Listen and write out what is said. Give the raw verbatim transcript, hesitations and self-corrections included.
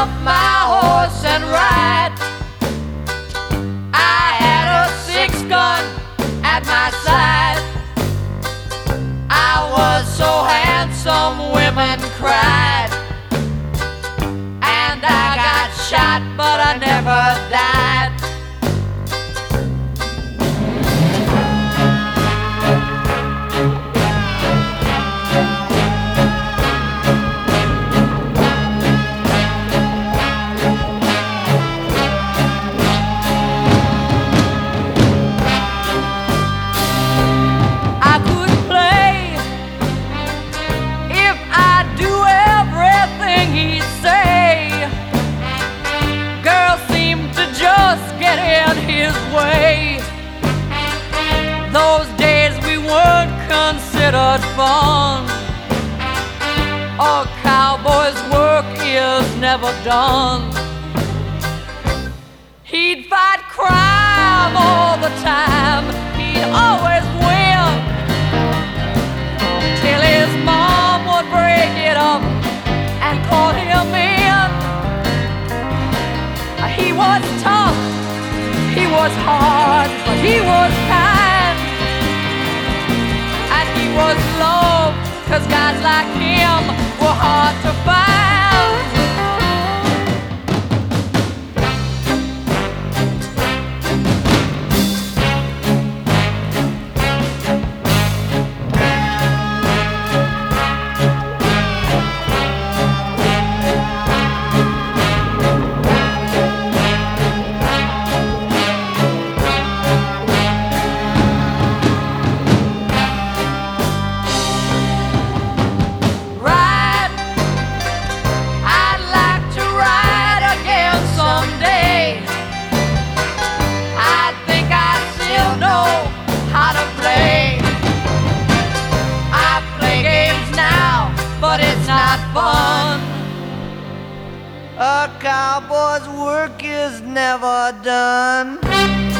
up my horse and ride. I had a six gun at my side. I was so handsome, women cried. And I got shot, but I never died. Those days we weren't considered fun. A cowboy's work is never done. He'd fight crime all the time. He'd always win, till his mom would break it up and call him in. He was tough, he was hard, but he was kind. And he was loved, 'cause guys like him were hard to find. Fun. A cowboy's work is never done.